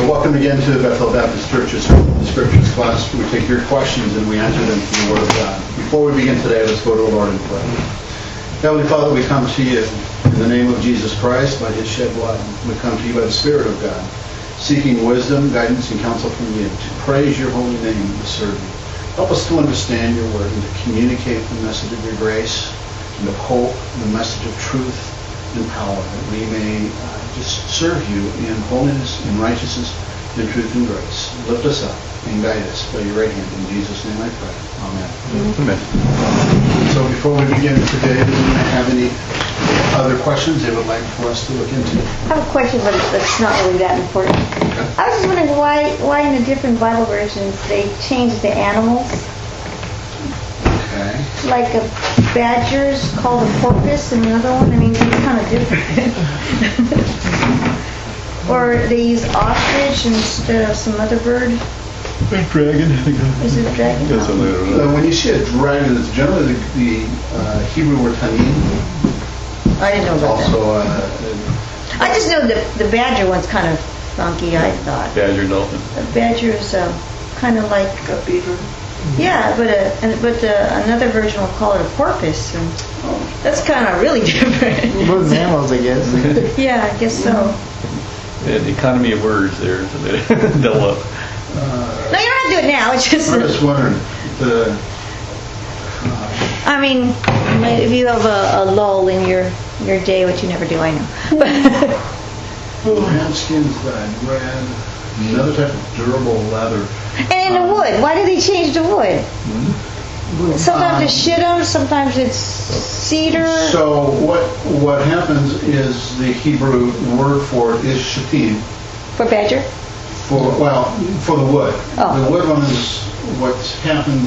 Welcome again to the Bethel Baptist Church's Scriptures class. We take your questions and we answer them through the Word of God. Before we begin today, let's go to the Lord in prayer. Heavenly Father, we come to you in the name of Jesus Christ by His shed blood. We come to you by the Spirit of God, seeking wisdom, guidance, and counsel from you to praise your holy name and to serve you. Help us to understand your Word and to communicate the message of your grace and of hope and the message of truth and power, that we may just serve you in holiness, in righteousness, in truth and grace. Lift us up and guide us by your right hand. In Jesus' name I pray. Amen. Amen. So before we begin today, does anyone have any other questions they would like for us to look into? I have a question, but it's not really that important. Okay. I was just wondering why in the different Bible versions they changed the animals. Okay. Like a badger's called a porpoise and another one. I mean, it's kind of different. Or they use ostrich instead of some other bird. Dragon. Is it a dragon? That's something I don't know. When you see a dragon, it's generally the Hebrew word tanin. I didn't know It's about also that. I just know the badger one's kind of funky, I thought. Badger dolphin. The badger is kind of like A beaver. yeah, but another version will call it a porpoise. And that's kind of really different. Both animals, I guess. Yeah, I guess so. The economy of words there. So they double up. No, you don't have to do it now. It's just. I'm just wondering. I mean, if you have a lull in your day, which you never do, I know. Ram skins dyed red. Another type of durable leather. And in the wood, why do they change the wood? Sometimes it's shittim, sometimes it's cedar. So what happens is the Hebrew word for it is shittim. For badger? For the wood. Oh. The wood one is what's happened.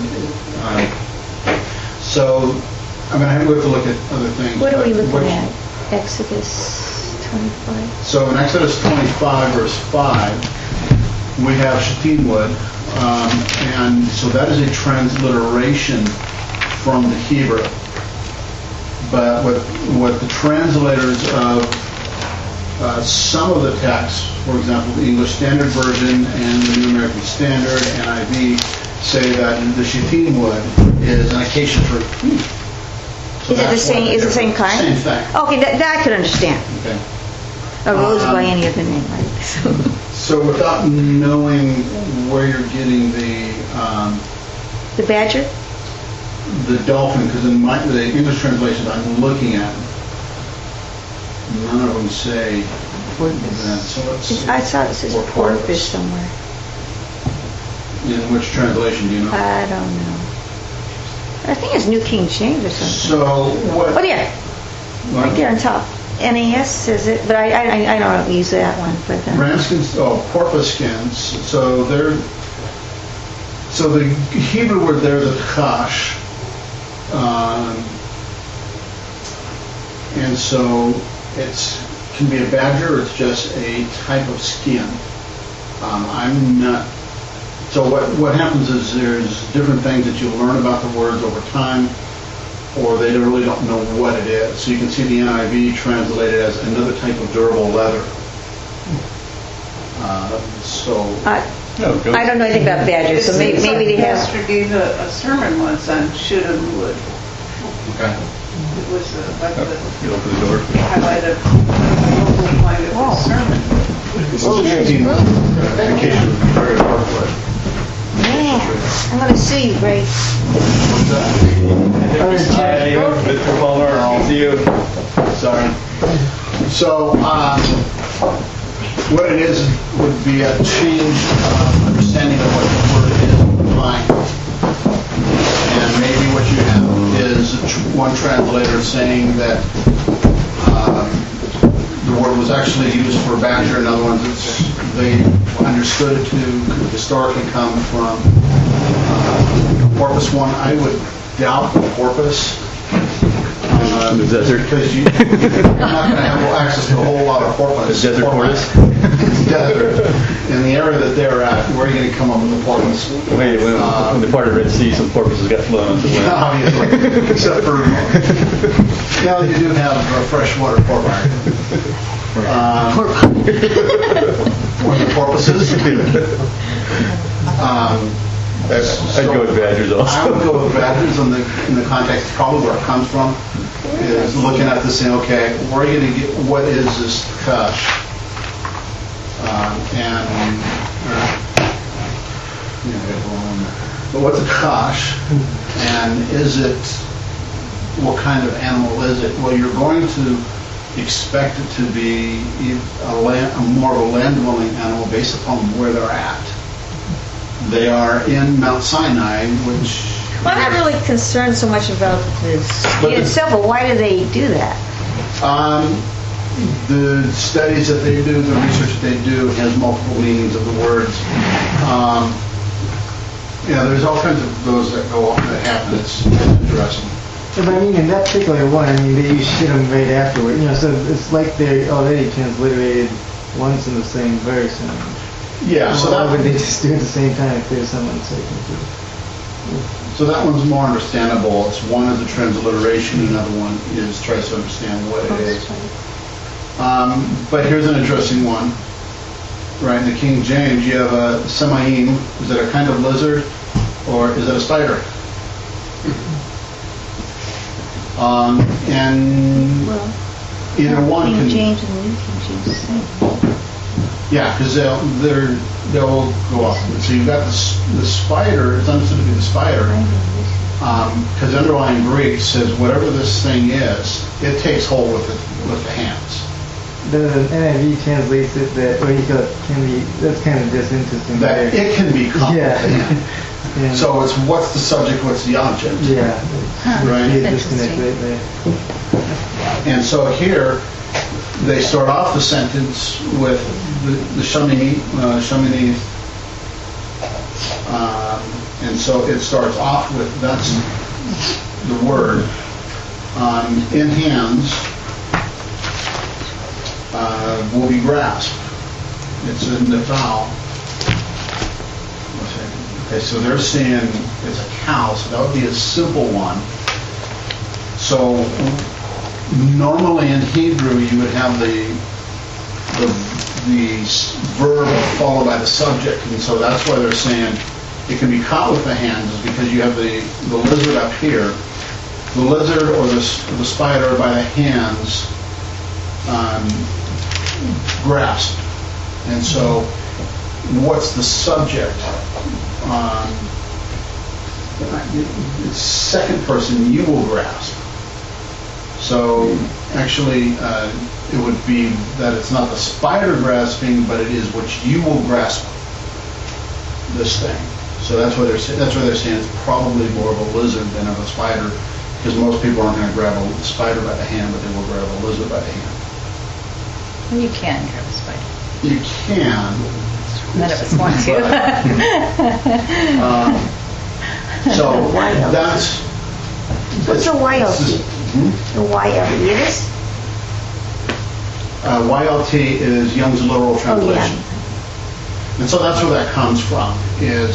So I'm going to have to look at other things. What are we but looking at? Exodus 25. So in Exodus 25, verse 5, we have shittim wood, and so that is a transliteration from the Hebrew. But what the translators of some of the texts, for example, the English Standard Version and the New American Standard, NIV, say that the shittim wood is an acacia tree. So Is it the same? Is it the same kind? Same thing. Okay, that I could understand. Okay. A rose by any other name, right? So without knowing where you're getting the The badger? dolphin, because in the English translations I'm looking at, none of them say that. So let's see. I thought it says porpoise somewhere. In which translation do you know? I don't know. I think it's New King James or something. So what? Oh, there. Right there on top. NAS says it, but I don't use that one. But Ram skins, porpoise skins. So the Hebrew word there is a tchash, and so it can be a badger, or it's just a type of skin. I'm not. So what happens is there's different things that you learn about the words over time, or they really don't know what it is. So you can see the NIV translated as another type of durable leather. I don't know anything about badgers, so maybe they have. Pastor gave a sermon once on shittim wood. Okay. It was like the You open the door. highlight of the local point of his sermon. Acacia would be very hardwood. Yeah, I'm going to sue you, Grace. Hi, Mr. Palmer. Good to see you. Sorry. So, what it is would be a change of understanding of what the word is implying. And maybe what you have is one translator saying that the word was actually used for badger, and other ones they understood it to historically come from porpoise one. I would doubt the porpoise. The desert. Because you're not going to have access to a whole lot of porpoise. The desert tortoise? Desert. In the area that they're at, where are you going to come up with the porpoise? Wait, when the part of Red Sea, some porpoises got flown onto the land. Obviously. Except for, you do have freshwater porpoise. Or the porpoises. I'd go with Badgers also. I would go with Badgers in the context, probably where it comes from, is looking at this saying, okay, we're going to get, what is this Kush? But what's a Kush? And is it, what kind of animal is it? Well, you're going to expect it to be more of a land-dwelling animal based upon where they're at. They are in Mount Sinai, which... Well, I'm not really concerned so much about the skin itself, but why do they do that? The studies that they do, the research that they do has multiple meanings of the words. There's all kinds of those that happen. It's interesting. Yeah, but I mean, in that particular one, I mean, they use shittim right afterward. So it's like they're already transliterated once in the same verse. Yeah, so why that would they just do it at the same time if there's someone second to it? So that one's more understandable. It's one is a transliteration, another one is tries to understand what it is. But here's an interesting one. Right, in the King James, you have a semaim. Is it a kind of lizard, or is it a spider? And either one King can. James and the New King James the same. Yeah, because they'll go off. So you've got the spider. It's understood to be the spider, because the underlying Greek says whatever this thing is, it takes hold with the hands. The NIV translates it that, or you go, can be, that's kind of just interesting. That it can be caught with the hand. Yeah. So it's what's the subject, what's the object. Yeah. Right. Be a disconnect right there. And so here, they start off the sentence with the Shemini, and so it starts off with, that's the word, in hands will be grasped. It's in the vowel. Okay, so they're saying it's a cow, so that would be a simple one. So normally in Hebrew you would have the verb followed by the subject, and so that's why they're saying it can be caught with the hands, is because you have the lizard up here. The lizard or the spider by the hands grasped. And so what's the subject? It's second person, you will grasp. So actually it would be that it's not the spider grasping, but it is what you will grasp this thing. So that's why they're saying it's probably more of a lizard than of a spider, because most people aren't going to grab a spider by the hand, but they will grab a lizard by the hand. You can grab a spider. You can. None of us want to. So that's... What's a YLT? The YLT is? YLT is Young's literal translation. Oh, And so that's where that comes from, is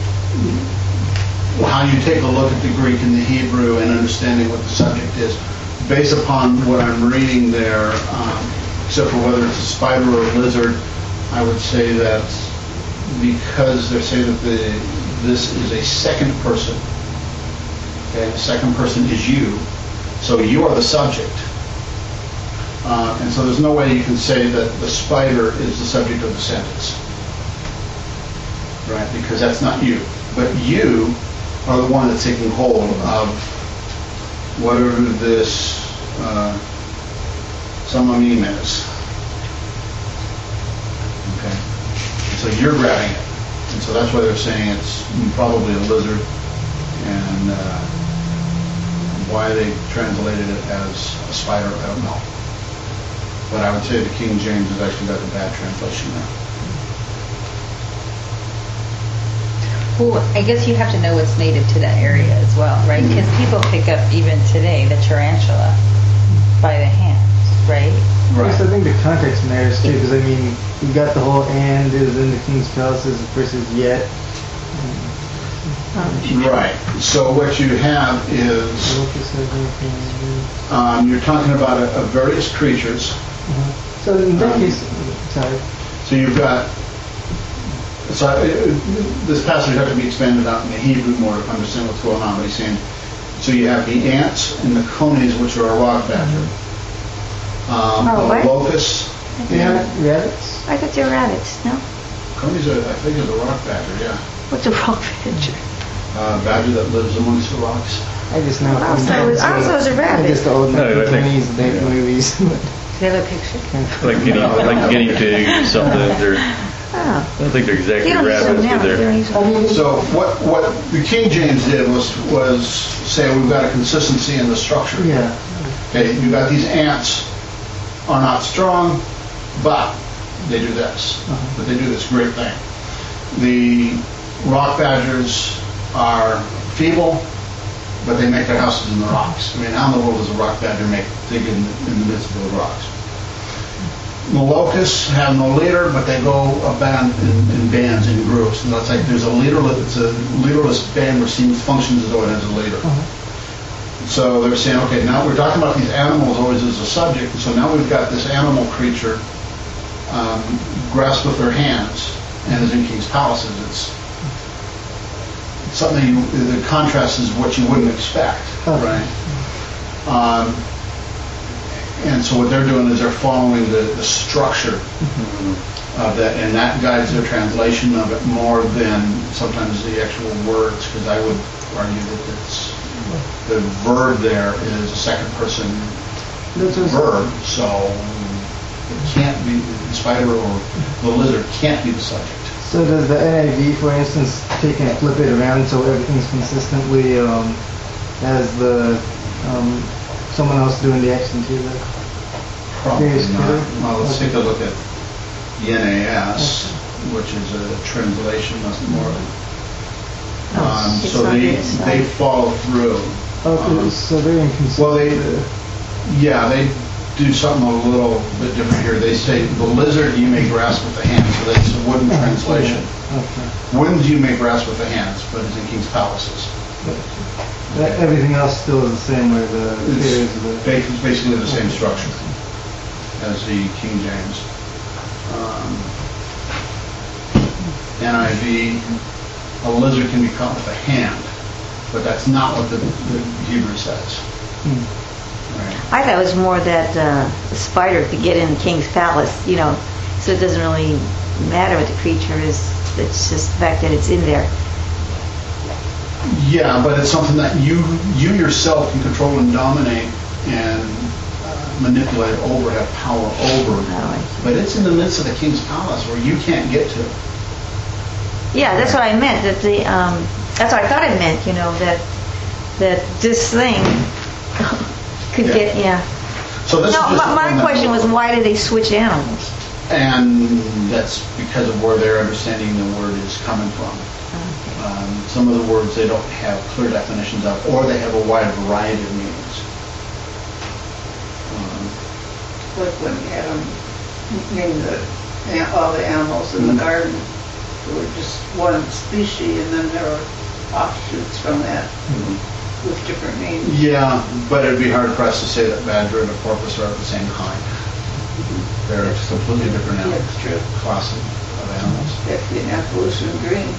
how you take a look at the Greek and the Hebrew and understanding what the subject is. Based upon what I'm reading there, except for whether it's a spider or a lizard, I would say that because they're saying that this is a second person, okay, the second person is you, so you are the subject. And so there's no way you can say that the spider is the subject of the sentence, right? Because that's not you. But you are the one that's taking hold of whatever this samamim is. Okay? And so you're grabbing it. And so that's why they're saying it's probably a lizard, and why they translated it as a spider, I don't know. But I would say the King James has actually got the bad translation there. Well, I guess you have to know what's native to that area as well, right? Because people pick up even today the tarantula by the hands, right? Yes, I think the context matters too, because I mean, you've got the whole "and" is in the King's Palaces versus "yet." Right. So what you have is you're talking about a various creatures. So in that case, sorry. So you've got So this passage has to be expanded out in the Hebrew more to understand what's going on. But he's saying, so you have the ants and the conies, which are a rock badger. Oh, what? The locusts and Rabbits? I thought they were rabbits, no? conies, I think, is a rock badger. Yeah, What's a rock badger? badger that lives amongst the rocks. I just know. I thought it was a rabbit. I just the old No, I think- 20s day movies. Do you have a picture? Oh. like guinea pigs or something. Oh. I don't think they're exactly They don't use them rabbits, now. but They don't they're. use them. So what the King James did was say we've got a consistency in the structure. Yeah. Okay, you got these ants are not strong, but they do this. But they do this great thing. The rock badgers are feeble, but they make their houses in the rocks. I mean, how in the world does a rock badger dig in the midst of those rocks? The locusts have no leader, but they go about in bands, in groups. And it's like there's it's a leaderless band which functions as though it has a leader. So they're saying, okay, now we're talking about these animals always as a subject. So now we've got this animal creature grasped with their hands, and as in King's Palaces, it's something the contrast is what you wouldn't expect, right? And so what they're doing is they're following the structure of that, and that guides their translation of it more than sometimes the actual words, because I would argue that the verb there is a second person verb, so it can't be, the spider or the lizard can't be the subject. So does the NIV, for instance, take and flip it around so everything's consistently as the someone else doing the action too? Probably Yes, not. correct. Well, let's take a look at the NAS, which is a translation, that's more. It's So not they this side. they follow through. Okay, so they're inconsistent. Well, they do something a little bit different here. They say the lizard you may grasp with the hands, so that's a wooden translation. Okay. Winds you may grasp with the hands, but it's in King's Palaces. Everything else still is the same way the theories of the... It's basically the same structure as the King James. NIV, a lizard can be caught with a hand, but that's not what the Hebrew says. Right. I thought it was more that the spider could get in the king's palace, so it doesn't really matter what the creature is. It's just the fact that it's in there. Yeah, but it's something that you yourself can control and dominate and manipulate over, have power over. Oh, I see. But it's in the midst of the king's palace where you can't get to. Yeah, that's what I meant. That that's what I thought it meant. That this thing could Yeah. get. Yeah. So this No, is just my one that- question was, why do they switch animals? And that's because of where their understanding the word is coming from. Some of the words they don't have clear definitions of, or they have a wide variety of meanings. Like when Adam named all the animals in the garden, there were just one species, and then there were offshoots from that with different names. Yeah, but it'd be hard pressed to say that badger and a porpoise are of the same kind. They're a completely different animal. That's true. Class of animals. That'd be an evolution of green.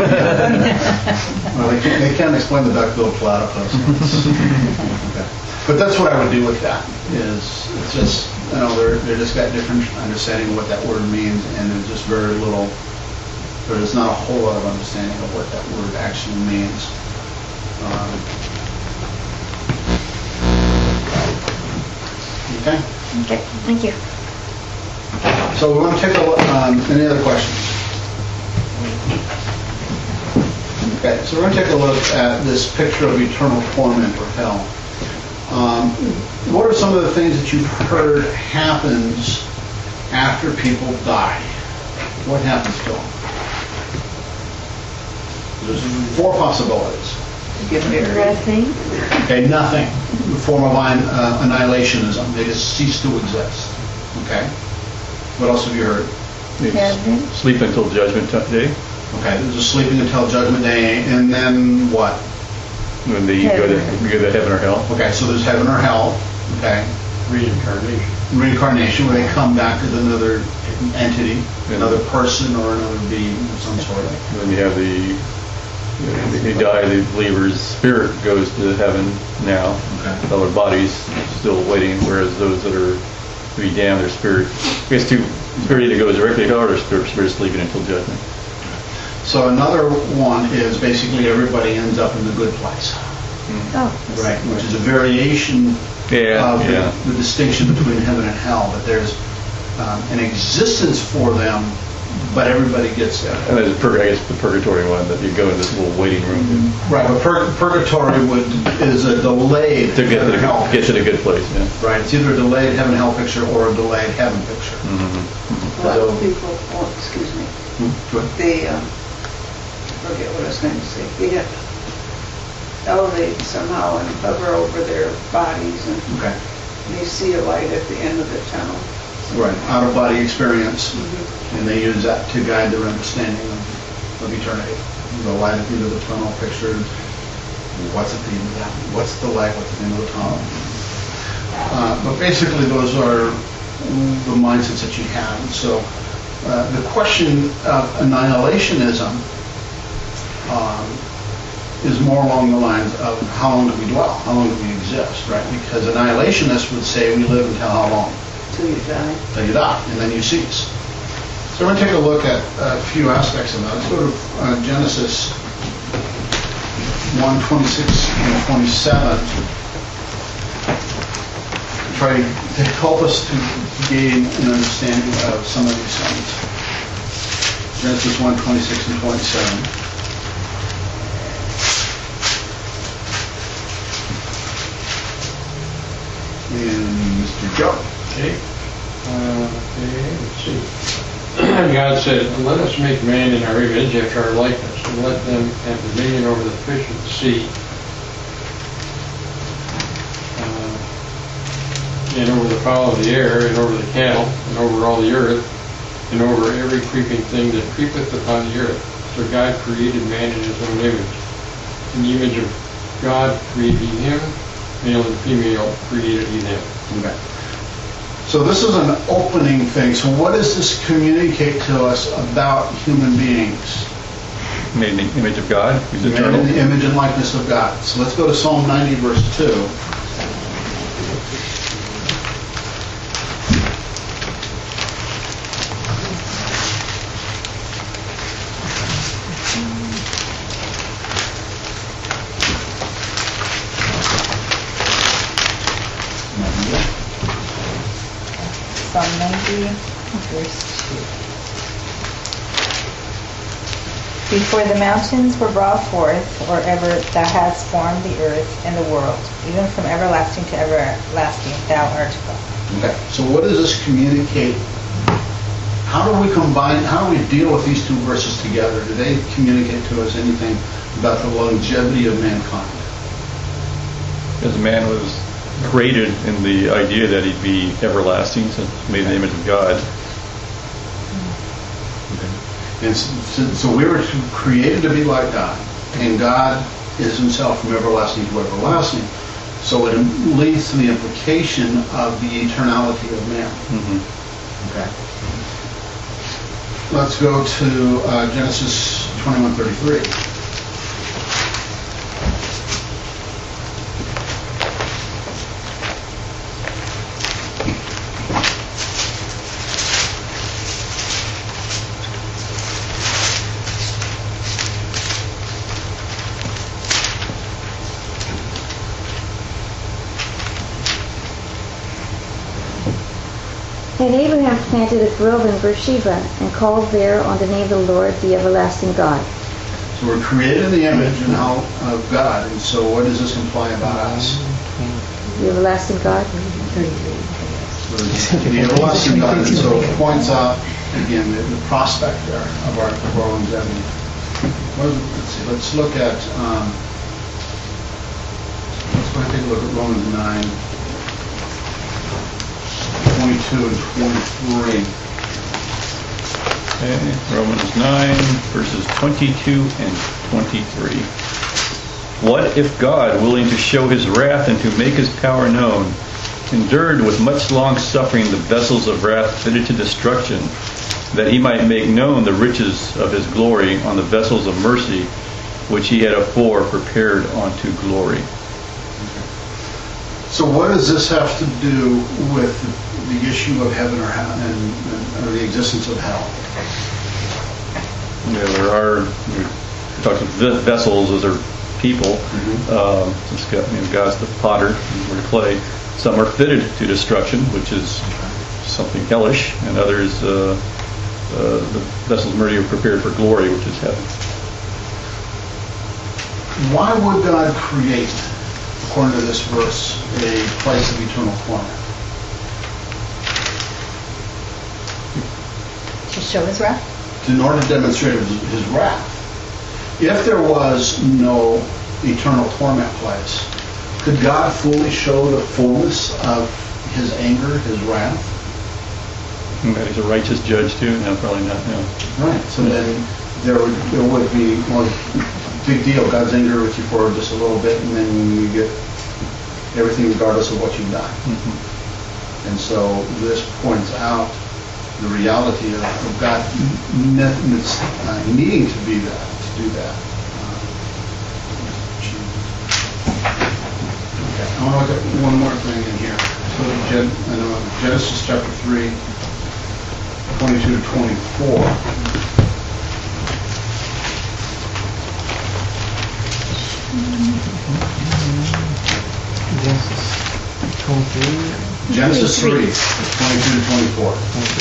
Well, they can't explain the duck-billed platypus. Okay. But that's what I would do with that. Is it's just they're just got different understanding of what that word means, and there's just very little. There's not a whole lot of understanding of what that word actually means. Okay. Okay, thank you. So we want to take a look. Any other questions? Okay, so we're going to take a look at this picture of eternal torment or hell. What are some of the things that you've heard happens after people die? What happens to them? There's 4 possibilities. Get married. Nothing. Okay, nothing. The form of annihilationism. They just cease to exist. Okay. What else have you heard? Heaven. Sleep until judgment day. Okay, there's a sleeping until Judgment Day, and then what? When they go to heaven or hell. Okay, so there's heaven or hell. Okay. Reincarnation, where they come back as another entity. another person or another being of some sort. Then you have they die, the believer's spirit goes to heaven now. Okay. While their body's still waiting, whereas those that are to be damned, their spirit, I guess spirit either goes directly to hell or their spirit is sleeping until judgment. So another one is basically everybody ends up in the good place. Oh, Right, which is a variation Yeah, of yeah. the distinction between heaven and hell, that there's an existence for them, but everybody gets there. And there's, I guess, the purgatory one, that you go in this little waiting room Right, but purgatory is a delayed to get heaven and hell to the good place, yeah. Right, it's either a delayed heaven and hell picture or a delayed heaven picture. A lot of people, excuse me, Go ahead. they, forget what I was going to say, they have to elevate somehow and hover over their bodies and Okay, they see a light at the end of the tunnel. right, out-of-body experience, and they use that to guide their understanding of eternity. The light at the end of the tunnel picture, what's at the end of that? What's the light? What's at the end of the tunnel? But basically, those are the mindsets that you have. And so, the question of annihilationism is more along the lines of how long do we dwell? How long do we exist, right? Because annihilationists would say we live until how long? Till you die. Till you die, and then you cease. So we're going to take a look at a few aspects of that. Let's go to Genesis 1:26 and 27. Try to help us to gain an understanding of some of these things. Genesis 1:26 and 27. And Mr. Joe. Okay. Let's see. God said, "Let us make man in our image after our likeness, and let them have dominion over the fish of the sea, and over the fowl of the air, and over the cattle, and over all the earth, and over every creeping thing that creepeth upon the earth." So God created man in his own image. In the image of God created he him, male and female created he them. Okay. So this is an opening thing. So what does this communicate to us about human beings? Made in the image of God, who's Made eternal. in the image and likeness of God. So let's go to Psalm 90, verse 2. Psalm 90, verse 2. Before the mountains were brought forth, or ever thou hadst formed the earth and the world, even from everlasting to everlasting, thou art God. Okay. So what does this communicate? How do we combine, how do we deal with these two verses together? Do they communicate to us anything about the longevity of mankind? Because man was created in the idea that he'd be everlasting, since made in the image of God. And so we were created to be like God, and God is himself from everlasting to everlasting. So it leads to the implication of the eternality of man. Okay. Let's go to Genesis 21:33. And Abraham planted a grove in Beersheba and called there on the name of the Lord, the everlasting God. So we're created in the image and of God, and so what does this imply about us? The everlasting God. The everlasting God, and so it points out again the prospect there of our longevity. Let's look at let's go ahead and take a look at Romans 9, 22 and 23. Okay, Romans 9, verses 22 and 23. What if God, willing to show his wrath and to make his power known, endured with much long suffering the vessels of wrath fitted to destruction, that he might make known the riches of his glory on the vessels of mercy, which he had afore prepared unto glory. So what does this have to do with the issue of heaven or hell or the existence of hell? Yeah, there are, we talked about vessels, those are people. God's the potter, and we're the clay. Some are fitted to destruction, which is something hellish, and others, the vessels of mercy are prepared for glory, which is heaven. Why would God create, according to this verse, a place of eternal torment? To show his wrath? In order to demonstrate his wrath. If there was no eternal torment place, could God fully show the fullness of his anger, his wrath? And that he's a righteous judge too? No, probably not. No. Right. So then there would be, well, big deal. God's angry with you for just a little bit, and then you get everything regardless of what you've done. Mm-hmm. And so this points out the reality of God needing to be that, to do that. Okay, I want to look at one more thing in here. So Genesis chapter 3, 22 to 24. Genesis 3, 22 to 24.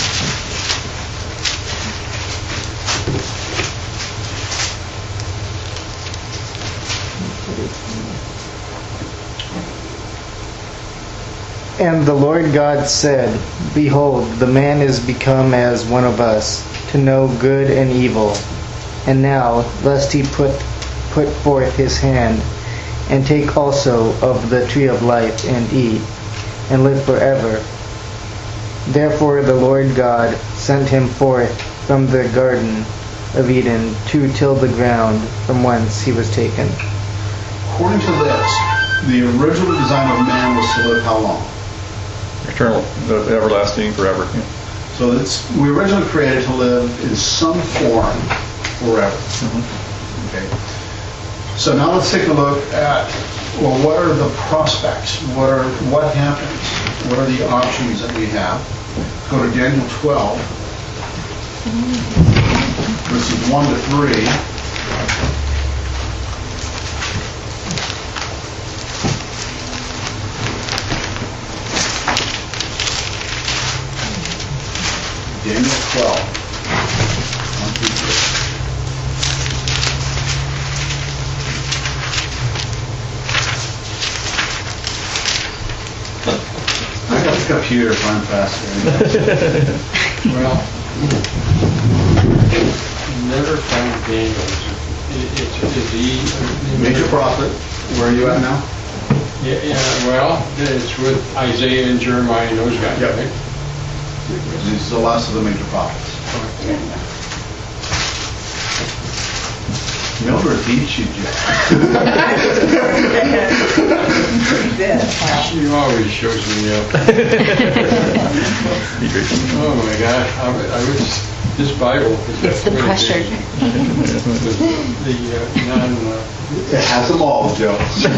And the Lord God said, Behold, the man is become as one of us, to know good and evil. And now, lest he put forth his hand, and take also of the tree of life, and eat, and live forever. Therefore the Lord God sent him forth from the garden of Eden to till the ground from whence he was taken. According to this, the original design of man was to live how long? Eternal, everlasting, forever. Yeah. So we originally created to live in some form forever. Mm-hmm. Okay. So now let's take a look at, well, what are the prospects? What happens? What are the options that we have? Go to Daniel 12, verses 1 to 3. Daniel 12, 1 through 3. I got the computer, so I'm faster. Well, never found Daniel. Is he Major prophet. Where are you at now? Yeah, well, it's with Isaiah and Jeremiah and those guys, Yep. right? This is the last of the major prophets. Mildred beats you, Jeff. She always shows me up. Oh my gosh, I was this Bible. It's the pressure. It has them all, Joe.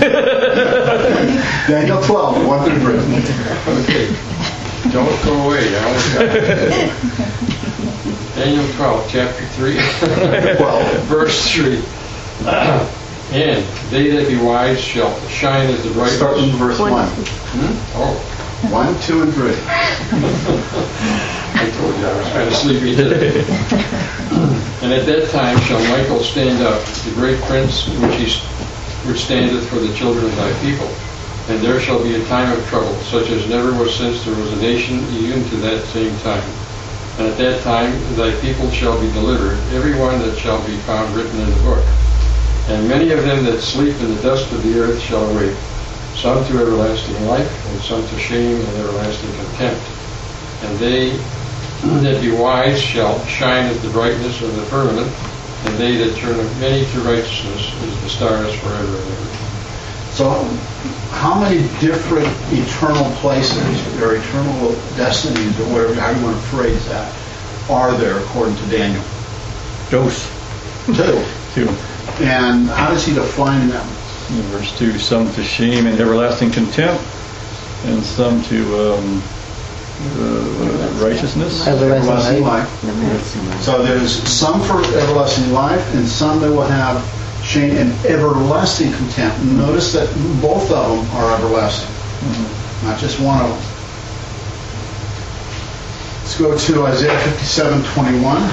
Daniel 12, 1 through 3. Okay, don't go away. I almost got it. Daniel 12, chapter 3, 12. verse 3. And they that be wise shall shine as the brightness. Start from verse 1. Oh, 1, 2, and 3. I told you I was kind of sleepy today. And at that time shall Michael stand up, the great prince which standeth for the children of thy people. And there shall be a time of trouble, such as never was since there was a nation, even to that same time. And at that time thy people shall be delivered, every one that shall be found written in the book. And many of them that sleep in the dust of the earth shall awake, some to everlasting life, and some to shame and everlasting contempt. And they that be wise shall shine as the brightness of the firmament, and they that turn many to righteousness as the stars forever and ever. So, how many different eternal places or eternal destinies, or whatever, how you want to phrase that, are there according to Daniel? Dos. 2. 2. And how does he define them? In verse 2, some to shame and everlasting contempt, and some to righteousness. Everlasting life. So there's some for everlasting life, and some that will have shame and everlasting contempt. And notice that both of them are everlasting, not just one of them. Let's go to Isaiah 57:21.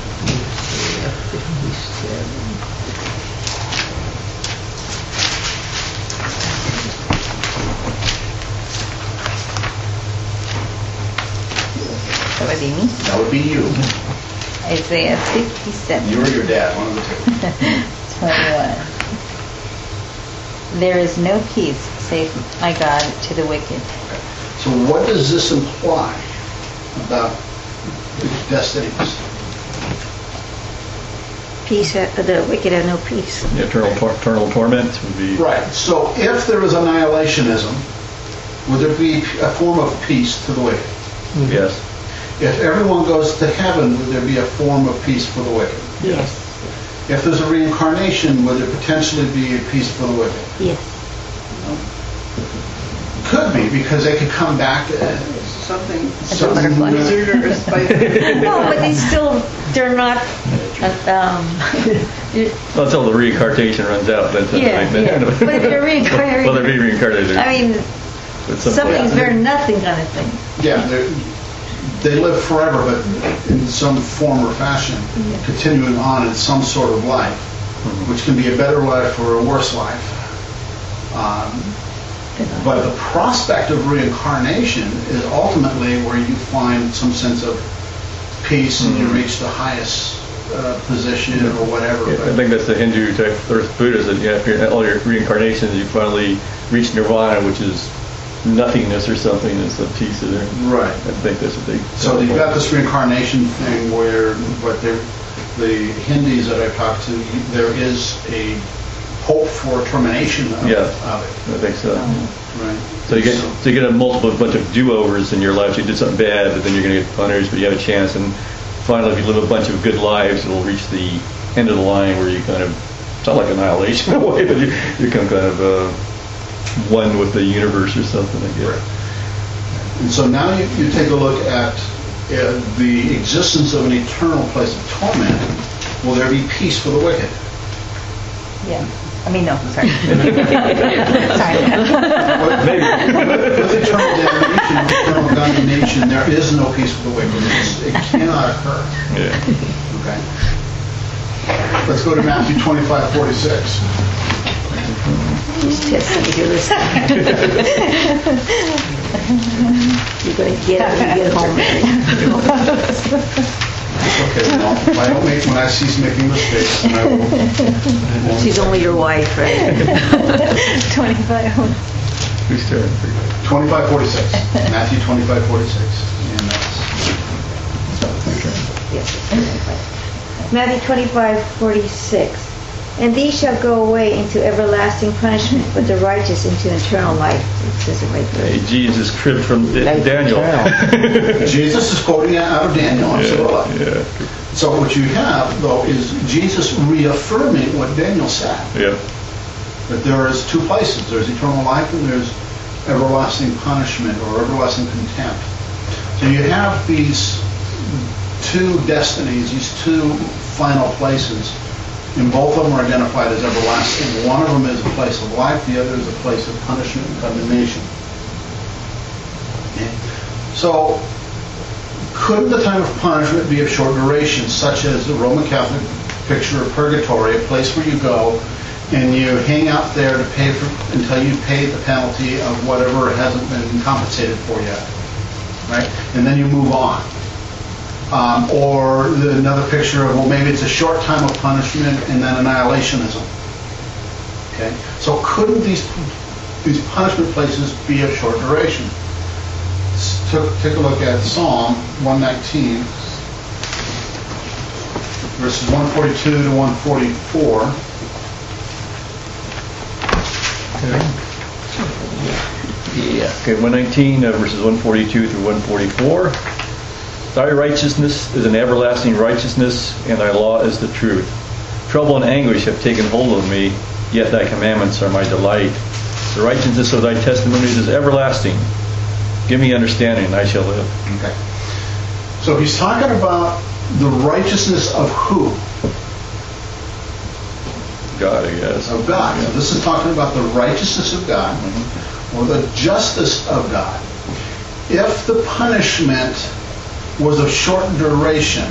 That would be me. That would be you. Isaiah 57. You or your dad, one of the two. 21. There is no peace, save my God, to the wicked. So what does this imply about the destinies? Peace, the wicked have no peace. The eternal torment would be. Right. So if there is annihilationism, would there be a form of peace to the wicked? Yes. If everyone goes to heaven, would there be a form of peace for the wicked? Yes. If there's a reincarnation, would there potentially be a peace for the wicked? Yes. Could be, because they could come back. Something butterfly. lizard or a spider. No, but they're not, Well, until the reincarnation runs out, then. yeah. But if they're reincarnated, Well, they're being reincarnated. I mean, At some point. something's very nothing kind of thing. Yeah, they live forever, but in some form or fashion, continuing on in some sort of life, which can be a better life or a worse life. But the prospect of reincarnation is ultimately where you find some sense of peace and you reach the highest position or whatever. Yeah, I think that's the Hindu type or Buddhism. Yeah, after all your reincarnations, you finally reach nirvana, which is nothingness or something. It's a piece of there. Right. I think that's what they. So you've got this reincarnation thing where, the Hindus that I talked to, there is a hope for termination of it. I think so. Right. So you get a bunch of do-overs in your life. So you did something bad, but then you're going to get punished, but you have a chance. And finally, if you live a bunch of good lives, it'll reach the end of the line where you kind of, it's not like annihilation in a way, but you become kind of one with the universe or something, I guess. Right. And so now you take a look at the existence of an eternal place of torment. Will there be peace for the wicked? Yeah. I mean, no, sorry. Sorry. With eternal condemnation, there is no peace for the wicked. It cannot occur. Yeah. Okay. Let's go to Matthew 25:46. Just testing if you're listening. You're going to get it when you get home. Okay, well, if I don't when I cease making mistakes, then I will. She's only your wife, right? 25. Who's turn? 25:46. Matthew 25:46. And that's Yes. Matthew 25:46. And these shall go away into everlasting punishment, but the righteous into eternal life. It says it right there. Hey, Jesus cribbed from Daniel. Jesus is quoting out of Daniel. Absolutely. Yeah. So what you have, though, is Jesus reaffirming what Daniel said. Yeah. That there is two places. There's eternal life and there's everlasting punishment or everlasting contempt. So you have these two destinies, these two final places, and both of them are identified as everlasting. One of them is a place of life, the other is a place of punishment and condemnation. Okay. So, could the time of punishment be of short duration, such as the Roman Catholic picture of purgatory, a place where you go and you hang out there to pay until you pay the penalty of whatever hasn't been compensated for yet, right? And then you move on. Or another picture of, well, maybe it's a short time of punishment and then annihilationism. Okay, so couldn't these punishment places be of short duration? Take a look at Psalm 119, verses 142 to 144. Yeah. Okay, 119 verses 142 through 144. Thy righteousness is an everlasting righteousness, and thy law is the truth. Trouble and anguish have taken hold of me, yet thy commandments are my delight. The righteousness of thy testimonies is everlasting. Give me understanding, and I shall live. Okay. So he's talking about the righteousness of who? God, I guess. Of God. So this is talking about the righteousness of God, or the justice of God. If the punishment was of short duration,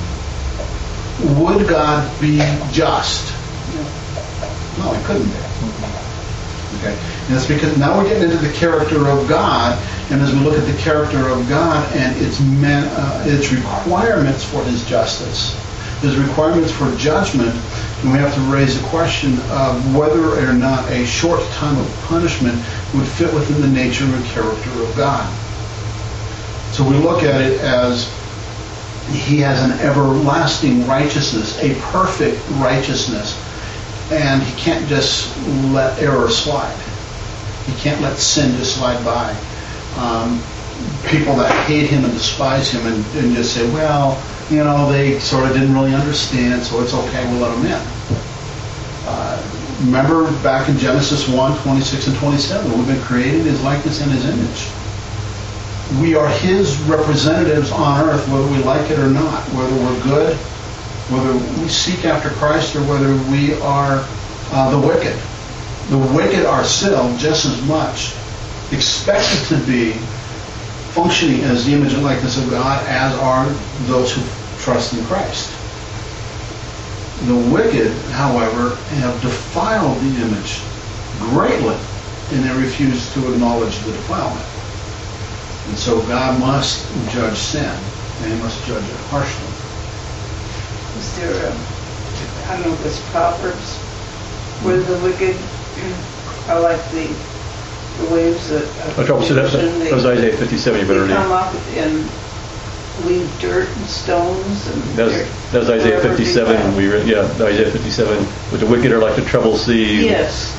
would God be just? No, he couldn't be. Okay, and that's because now we're getting into the character of God, and as we look at the character of God and its requirements for His justice, His requirements for judgment, and we have to raise the question of whether or not a short time of punishment would fit within the nature and character of God. So we look at it as He has an everlasting righteousness, a perfect righteousness, and He can't just let error slide. He can't let sin just slide by. People that hate Him and despise Him and just say, well, you know, they sort of didn't really understand, so it's okay, we'll let them in. Remember back in Genesis 1, 26 and 27, we've been created in His likeness and His image. We are His representatives on earth, whether we like it or not, whether we're good, whether we seek after Christ, or whether we are the wicked. The wicked are still just as much expected to be functioning as the image and likeness of God as are those who trust in Christ. The wicked, however, have defiled the image greatly, and they refuse to acknowledge the defilement. And so God must judge sin, and He must judge it harshly. Is there I don't know if it's Proverbs, where the wicked are like the waves of That was Isaiah 57, you better they read. come up and leave dirt and stones and That was Isaiah 57 when we read, yeah, Isaiah 57. But the wicked are like the troubled sea. Yes.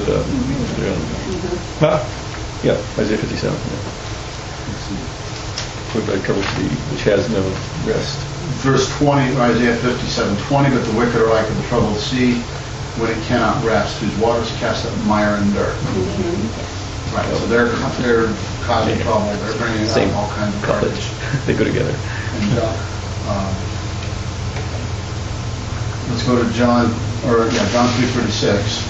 Yeah, Isaiah 57. Yeah. Wicked like troubled sea, which has no rest. Verse 20, Isaiah 57:20, but the wicked are like the troubled sea when it cannot rest, whose waters cast up mire and dirt. Right, so they're causing trouble. They're bringing Same up all kinds of garbage. They go together. And let's go to John 3:36.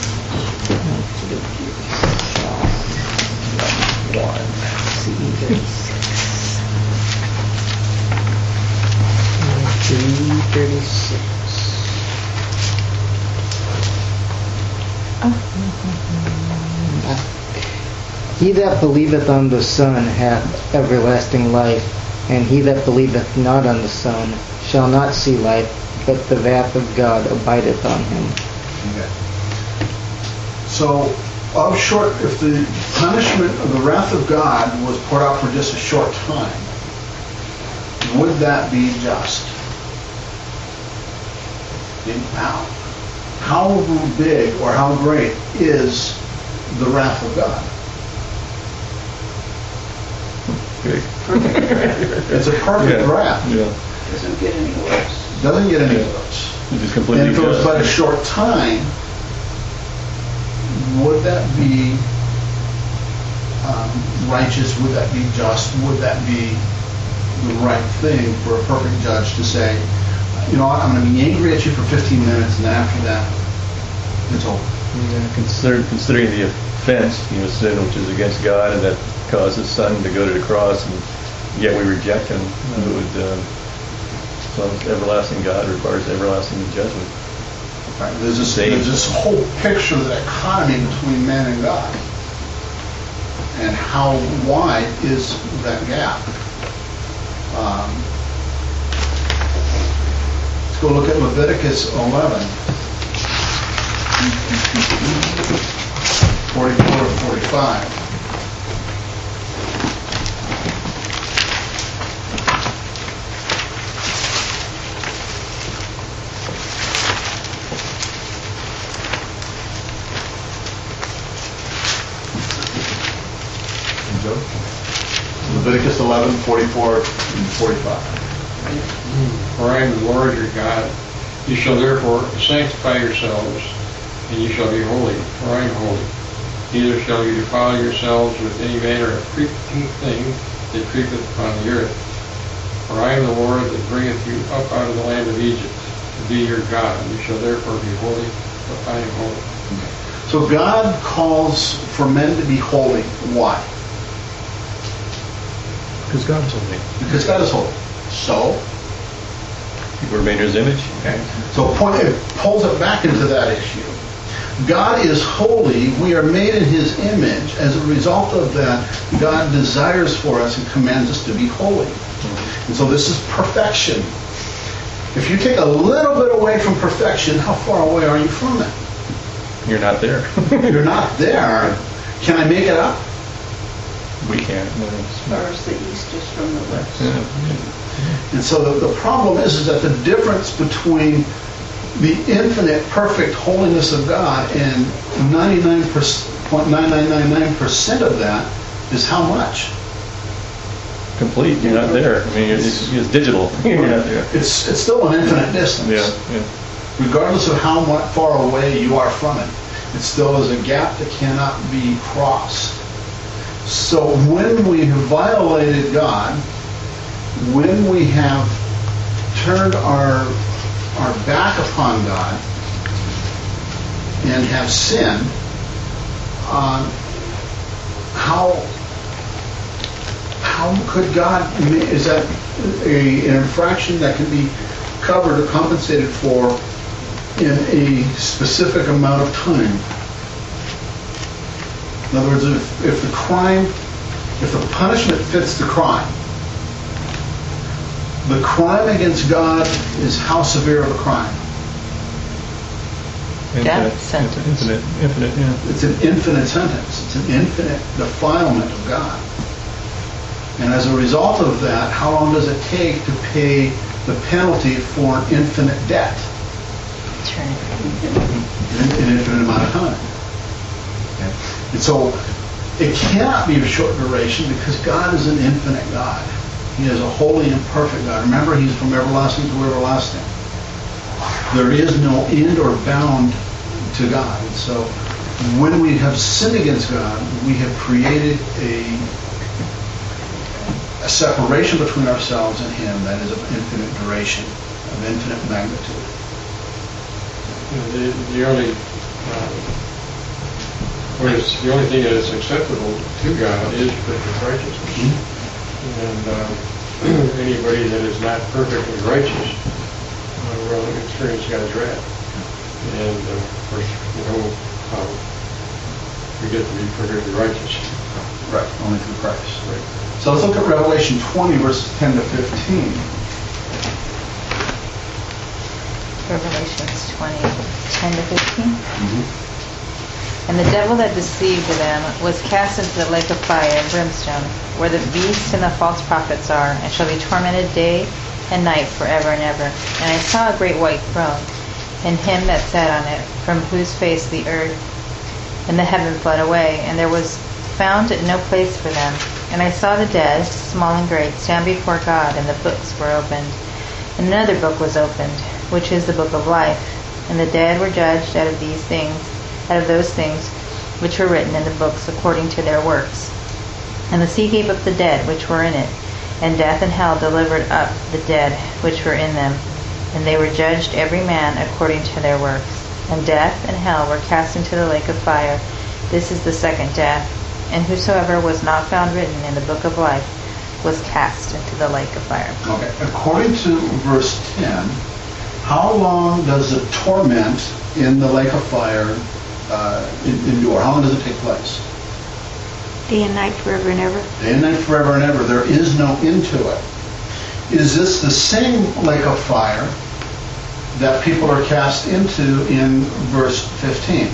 He that believeth on the Son hath everlasting life, and he that believeth not on the Son shall not see life, but the wrath of God abideth on him. Okay. So, if the punishment of the wrath of God was poured out for just a short time, would that be just? How big or how great is the wrath of God? Big. It's a perfect wrath. Yeah. doesn't get any worse. Doesn't get any worse. It is completely And if it was just. but a short time, would that be righteous? Would that be just? Would that be the right thing for a perfect judge to say, you know what, I'm going to be angry at you for 15 minutes, and then after that, it's over? Yeah, considering the offense, sin which is against God, and that caused His Son to go to the cross, and yet we reject Him. It would, so everlasting God requires everlasting judgment. Right. There's this whole picture, the dichotomy between man and God, and how wide is that gap? Let's go look at Leviticus 11, 44 to 45. Leviticus 11, 44 and 45. For I am the Lord your God. You shall therefore sanctify yourselves, and you shall be holy, for I am holy. Neither shall you defile yourselves with any manner of creeping thing that creepeth upon the earth. For I am the Lord that bringeth you up out of the land of Egypt, to be your God. You shall therefore be holy, for I am holy. So God calls for men to be holy. Why? Because God is holy. Because God is holy. So? People remain in His image. Okay. So it pulls it back into that issue. God is holy. We are made in His image. As a result of that, God desires for us and commands us to be holy. And so this is perfection. If you take a little bit away from perfection, how far away are you from it? You're not there. You're not there. Can I make it up? We can't. As far as the east is from the west. And so the problem is that the difference between the infinite, perfect holiness of God and 99.9999% of that is how much? Complete. You're not there. I mean, it's digital. You're not there. It's still an infinite distance. Yeah. Regardless of how far away you are from it, it still is a gap that cannot be crossed. So when we have violated God, when we have turned our back upon God and have sinned, how could God, is that an infraction that can be covered or compensated for in a specific amount of time? In other words, if the punishment fits the crime against God is how severe of a crime? Death sentence. Infinite, yeah. It's an infinite sentence. It's an infinite defilement of God. And as a result of that, how long does it take to pay the penalty for an infinite debt? An infinite amount of time. Okay. And so it cannot be of short duration because God is an infinite God. He is a holy and perfect God. Remember, He's from everlasting to everlasting. There is no end or bound to God. And so when we have sinned against God, we have created a separation between ourselves and Him that is of infinite duration, of infinite magnitude. The only thing that is acceptable to God is perfect righteousness. And anybody that is not perfectly righteous will experience God's wrath. And of course, we get to be perfectly righteous. Right, only through Christ. Right. So let's look at Revelation 20, verses 10 to 15. Revelations 20, 10 to 15. And the devil that deceived them was cast into the lake of fire and brimstone, where the beast and the false prophets are, and shall be tormented day and night forever and ever. And I saw a great white throne, and him that sat on it, from whose face the earth and the heaven fled away, and there was found no place for them. And I saw the dead, small and great, stand before God, and the books were opened. And another book was opened, which is the book of life. And the dead were judged out of those things which were written in the books according to their works. And the sea gave up the dead which were in it, and death and hell delivered up the dead which were in them. And they were judged every man according to their works. And death and hell were cast into the lake of fire. This is the second death. And whosoever was not found written in the book of life was cast into the lake of fire. Okay. According to verse 10, how long does the torment in the lake of fire endure? How long does it take place? Day and night, forever and ever. Day and night, forever and ever. There is no end to it. Is this the same lake of fire that people are cast into in verse 15?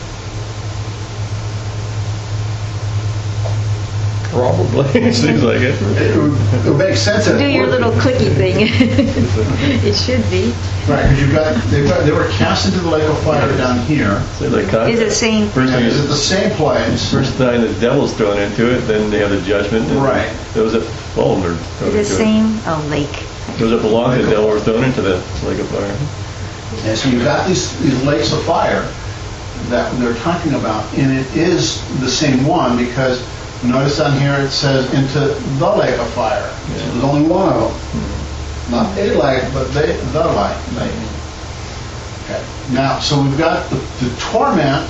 Probably. It seems like it. It would make sense. Do your little clicky thing. It should be. Right, because they were cast into the lake of fire down here. So like Is it same? And is it the same place? First time the devil's thrown into it, then they have the judgment. And Right. those that fall are thrown Is it into same? Oh, lake. I Those that belong to the devil were thrown into the lake of fire. And so you've got these lakes of fire that they're talking about, and it is the same one, because notice on here it says into the lake of fire. So there's only one of them. Not a lake, but the lake. Okay. Now, so we've got the torment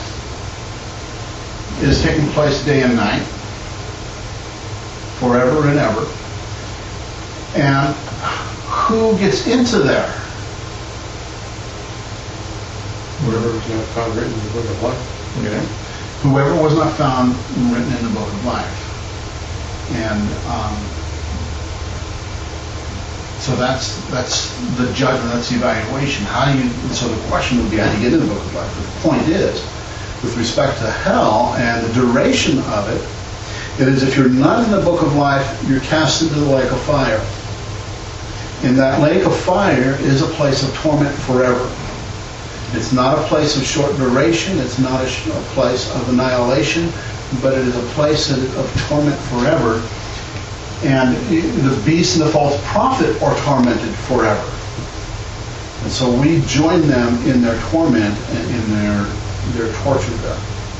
is taking place day and night, forever and ever. And who gets into there? Whoever was not found written in the book of life. Okay. Whoever was not found written in the book of life. And so that's the judgment, that's the evaluation. So the question would be, how do you get in the book of life? But the point is, with respect to hell and the duration of it, it is if you're not in the book of life, you're cast into the lake of fire. And that lake of fire is a place of torment forever. It's not a place of short duration. It's not a place of annihilation, but it is a place of torment forever. And the beast and the false prophet are tormented forever. And so we join them in their torment and in their torture there.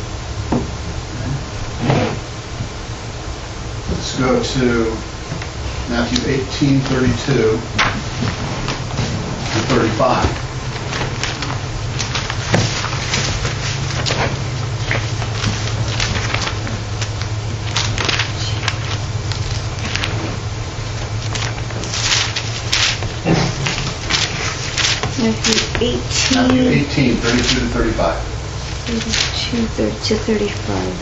Let's go to Matthew 18:32 to 35. Matthew 18, Matthew 18:32 to 35. 32 to 35.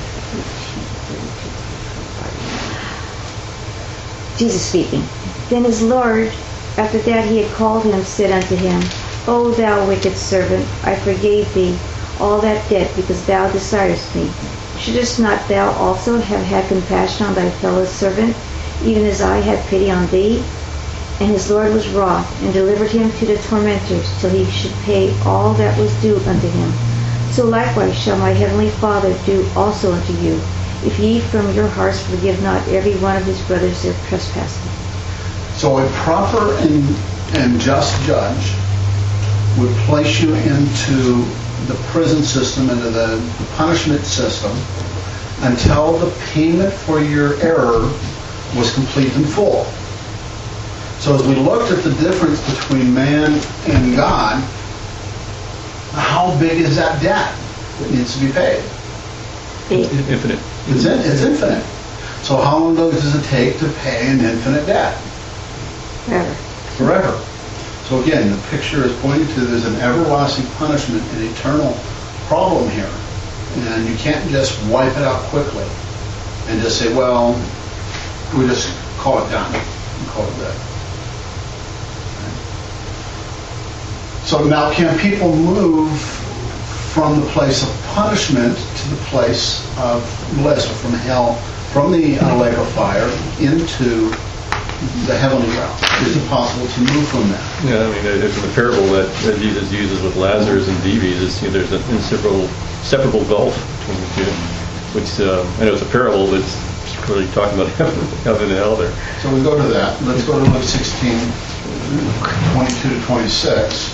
Jesus speaking. Then his Lord, after that he had called him, said unto him, O thou wicked servant, I forgave thee all that debt, because thou desirest me. Shouldest not thou also have had compassion on thy fellow servant, even as I had pity on thee? And his Lord was wroth, and delivered him to the tormentors, till he should pay all that was due unto him. So likewise shall my heavenly Father do also unto you, if ye from your hearts forgive not every one of his brothers their trespasses. So a proper and just judge would place you into the prison system, into the punishment system, until the payment for your error was complete and full. So as we looked at the difference between man and God, how big is that debt that needs to be paid? Infinite. It's infinite. So how long does it take to pay an infinite debt? Forever. So again, the picture is pointing to there's an everlasting punishment, an eternal problem here. And you can't just wipe it out quickly and just say, well, we just call it done and call it good. So now can people move from the place of punishment to the place of bliss, or from hell, from the lake of fire into the heavenly realm? Is it possible to move from that? Yeah, I mean, it's the parable that Jesus uses with Lazarus and Dives. There's an inseparable gulf between the two, which I know it's a parable, but it's clearly talking about heaven and hell there. So we go to that. Let's go to Luke 16, 22 to 26.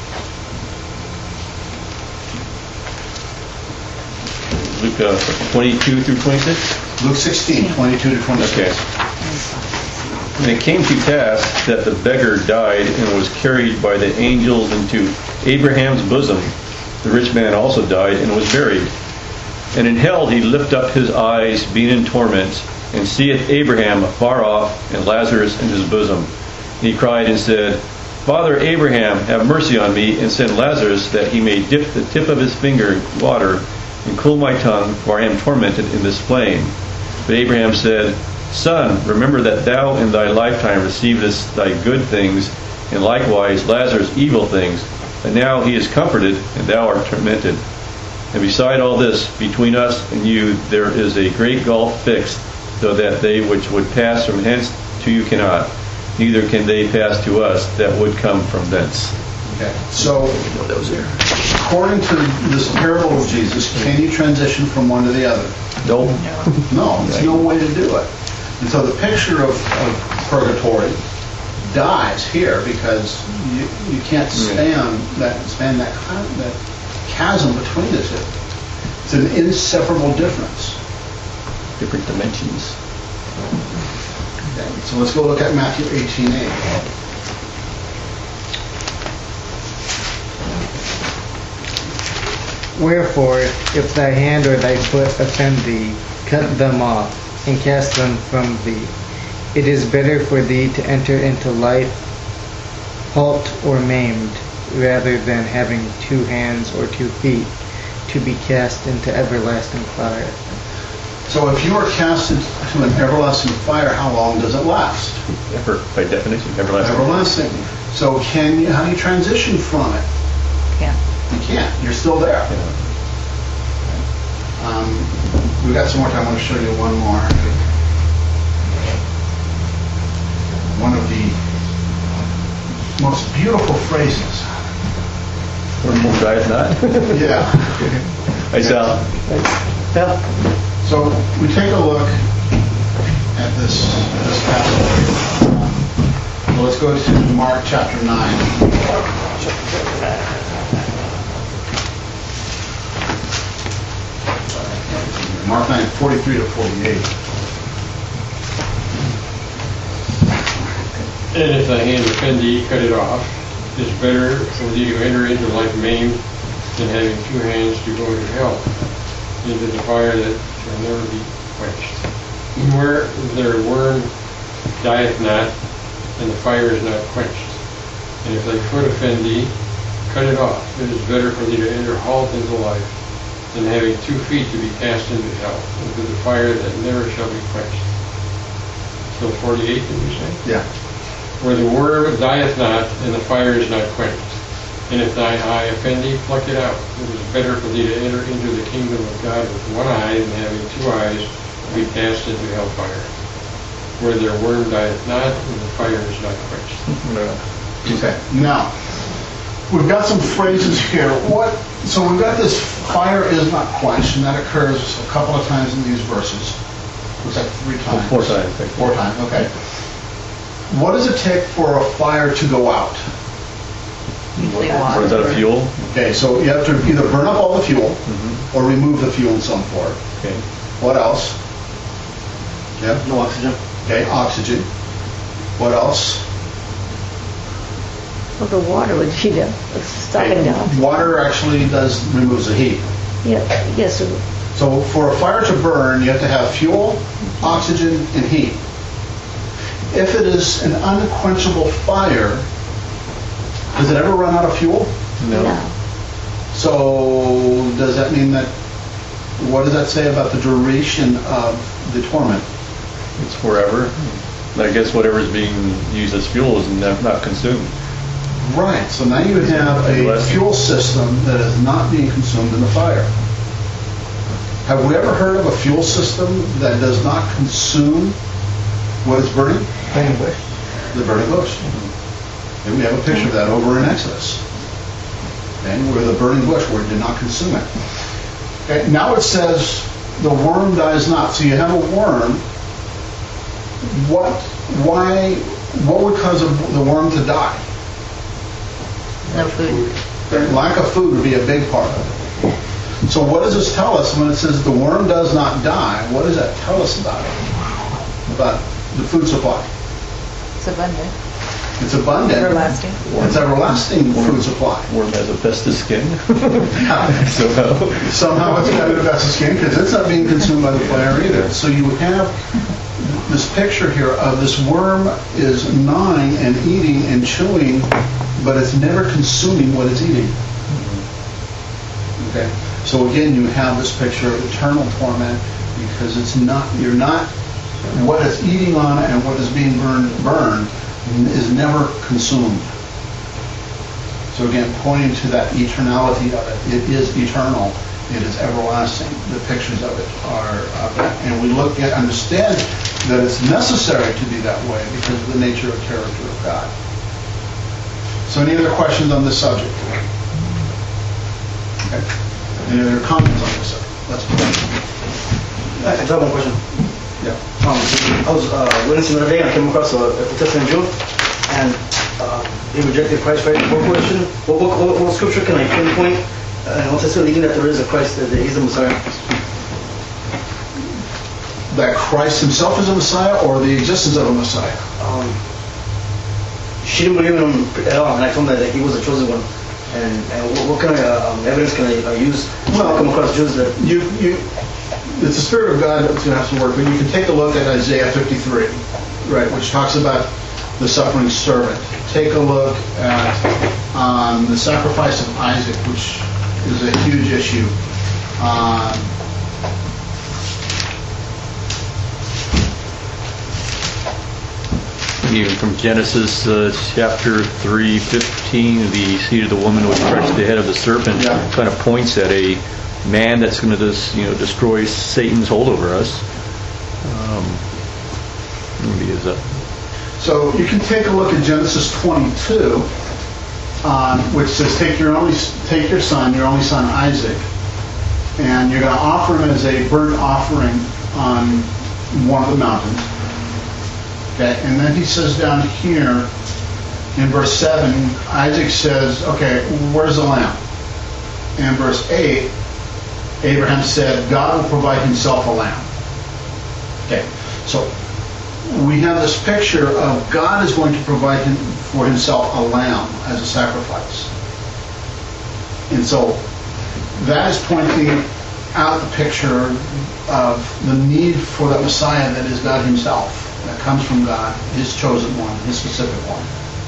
Luke 22 through 26? Luke 16, 22 to 26. Okay. And it came to pass that the beggar died and was carried by the angels into Abraham's bosom. The rich man also died and was buried. And in hell he lift up his eyes, being in torment, and seeth Abraham afar off, and Lazarus in his bosom. And he cried and said, Father Abraham, have mercy on me, and send Lazarus, that he may dip the tip of his finger in water, and cool my tongue, for I am tormented in this flame. But Abraham said, Son, remember that thou in thy lifetime receivedest thy good things, and likewise Lazarus evil things. And now he is comforted, and thou art tormented. And beside all this, between us and you there is a great gulf fixed, so that they which would pass from hence to you cannot, neither can they pass to us that would come from thence. Okay. So, according to this parable of Jesus, can you transition from one to the other? Nope. No, there's no way to do it. And so the picture of purgatory dies here because you can't span that chasm between the two. It's an inseparable difference. Different dimensions. Okay, so let's go look at Matthew 18:8. Wherefore, if thy hand or thy foot offend thee, cut them off, and cast them from thee. It is better for thee to enter into life halt or maimed, rather than having 2 hands or 2 feet, to be cast into everlasting fire. So if you are cast into an everlasting fire, how long does it last? By definition, everlasting. Everlasting. So how do you transition from it? Yeah. You can't. You're still there. We've got some more time. I want to show you one more. One of the most beautiful phrases. Worm dieth not. Yeah. Hey, Sal. Yeah. So we take a look at this passage. So let's go to Mark chapter 9. Mark 9, 43 to 48. And if thy hand offend thee, cut it off. It is better for thee to enter into life maimed than having 2 hands to go into hell, into the fire that shall never be quenched. Where their worm dieth not, and the fire is not quenched. And if thy foot offend thee, cut it off. It is better for thee to enter halt into life than having 2 feet to be cast into hell, into the fire that never shall be quenched. So 48, did you say? Yeah. Where the worm dieth not, and the fire is not quenched. And if thine eye offend thee, pluck it out. It is better for thee to enter into the kingdom of God with 1 eye than having 2 eyes to be cast into hellfire, where their worm dieth not, and the fire is not quenched. Okay. Now, we've got some phrases here. So we've got this fire is not quenched, and that occurs a couple of times in these verses. Looks like 3 times. 4 times. 4 times, okay. What does it take for a fire to go out? Usually Or is water. that a fuel? Okay, so you have to either burn up all the fuel or remove the fuel in some form. Okay. What else? Yeah. No oxygen. Okay, oxygen. What else? Well, the water would be the stopping down. Water actually removes the heat. Yeah, yes, sir. So for a fire to burn, you have to have fuel, oxygen, and heat. If it is an unquenchable fire, does it ever run out of fuel? No. So does that mean that, what does that say about the duration of the torment? It's forever. I guess whatever is being used as fuel is not consumed. Right, so now you have a fuel system that is not being consumed in the fire. Have we ever heard of a fuel system that does not consume what is burning? Burning bush. The burning bush. And we have a picture of that over in Exodus. Okay, where the burning bush, where it did not consume it. Okay, now it says the worm dies not. So you have a worm. What would cause the worm to die? No food. Lack of food would be a big part of it. So what does this tell us when it says the worm does not die? What does that tell us about it? About the food supply? It's abundant. It's abundant. Everlasting. It's everlasting food supply. Worm has a vested skin. Somehow it's got a vested skin because it's not being consumed by the fire either. So you have this picture here of this worm is gnawing and eating and chewing, but it's never consuming what it's eating. Okay. So again, you have this picture of eternal torment because you're not, what it's eating on and what is being burned is never consumed. So again, pointing to that eternality of it. It is eternal. It is everlasting. The pictures of it are of that. And we understand that it's necessary to be that way because of the nature and character of God. So any other questions on this subject? Okay. Any other comments on this subject? Let's go. I just have one question. Yeah. I was witnessing the other day and I came across a Protestant Jew, and they rejected Christ, right? What question? What scripture can I pinpoint? What's this leading that there is a Christ, that He's the Messiah? That Christ himself is a Messiah, or the existence of a Messiah? She didn't believe in him at all, and I told her that he was the chosen one. And what kind of evidence can I use to come across Jews that... It's the Spirit of God that's going to have to work, but you can take a look at Isaiah 53, right, which talks about the suffering servant. Take a look at the sacrifice of Isaac, which is a huge issue. Even from Genesis chapter 3:15, the seed of the woman would crush the head of the serpent. Yeah. Kind of points at a man that's going to destroy Satan's hold over us. Maybe is that. So you can take a look at Genesis 22, which says, take your son, your only son Isaac, and you're going to offer him as a burnt offering on one of the mountains. Okay, and then he says down here in verse 7, Isaac says, okay, where's the lamb? And verse 8, Abraham said, God will provide himself a lamb. Okay, so we have this picture of God is going to provide for himself a lamb as a sacrifice. And so that is pointing out the picture of the need for that Messiah that is God himself, that comes from God, his chosen one, his specific one.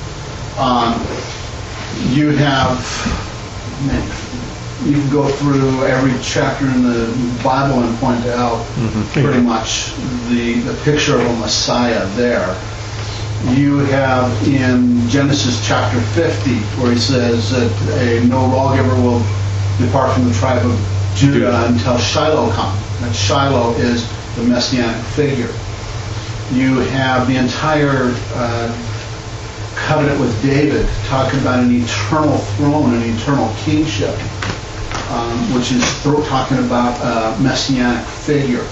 You can go through every chapter in the Bible and point out pretty much the picture of a Messiah there. You have in Genesis chapter 50 where he says that no lawgiver will depart from the tribe of Judah until Shiloh comes. That Shiloh is the messianic figure. You have the entire covenant with David talking about an eternal throne, an eternal kingship, which is talking about a messianic figure.